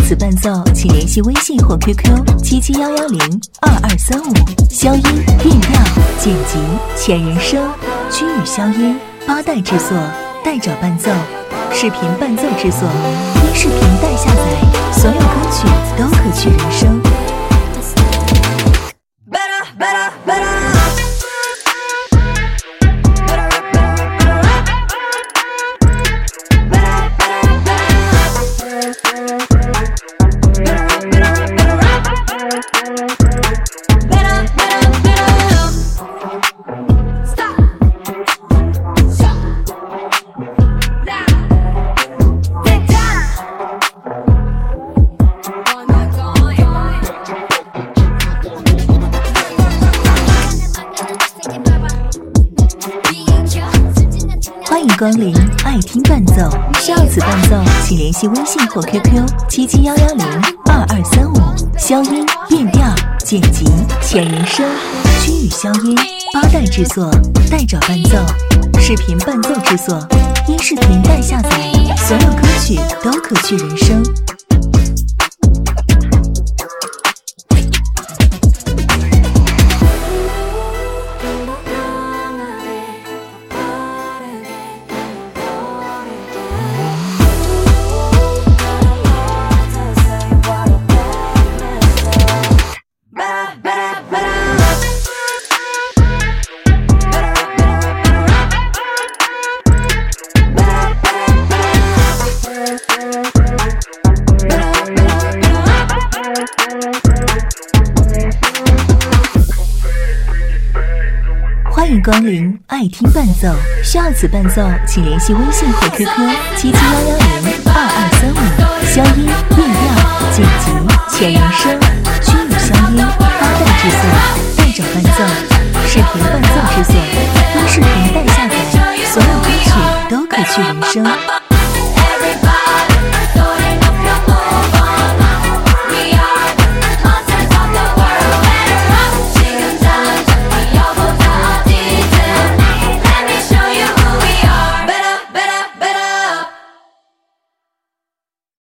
此伴奏请联系微信或 QQ7711022355。消音、变调、剪辑、前人声、区域消音、包带制作、带找伴奏、视频伴奏制作、音视频带下载，所有歌曲都可去人声。欢迎光临爱听伴奏，需要此伴奏请联系微信或 QQ7711022355。消音、变调、剪辑、前人声、区域消音、包带制作、带找伴奏、视频伴奏制作、音视频带下载，所有歌曲都可去人声。欢迎光临爱听伴奏，需要此伴奏请联系微信或 QQ7711022355。消音、变调、剪辑、前人声、区域消音、包带制作、带找伴奏、视频伴奏制作、音视频带下载，所有歌曲都可去人声。